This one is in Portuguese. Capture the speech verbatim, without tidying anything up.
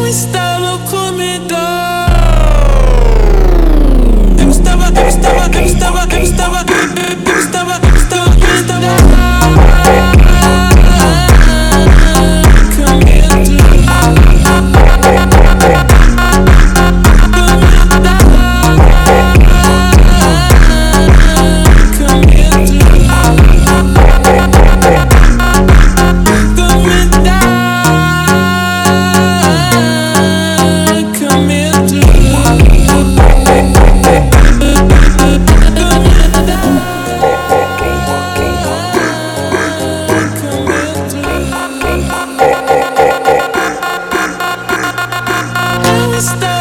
Eu estava com medo. Eu estava, eu estava, eu estava, eu estava, eu estava, eu estava, eu estava com medo. Stop.